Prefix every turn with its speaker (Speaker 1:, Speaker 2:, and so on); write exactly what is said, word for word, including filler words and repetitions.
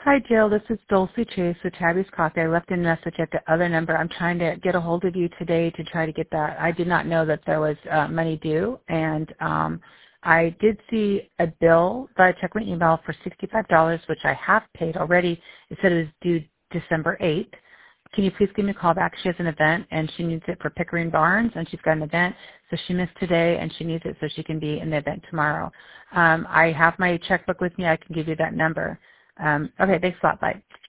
Speaker 1: Hi, Jill. This is Dulcie Chase with Tabby's Coffee. I left a message at the other number. I'm trying to get a hold of you today to try to get that. I did not know that there was uh, money due, and um, I did see a bill by check my email for sixty-five dollars, which I have paid already. It said it was due December eighth. Can you please give me a call back? She has an event, and she needs it for Pickering Barnes, and she's got an event, so she missed today, and she needs it so she can be in the event tomorrow. Um, I have my checkbook with me. I can give you that number. Um, okay, thanks a lot. Bye.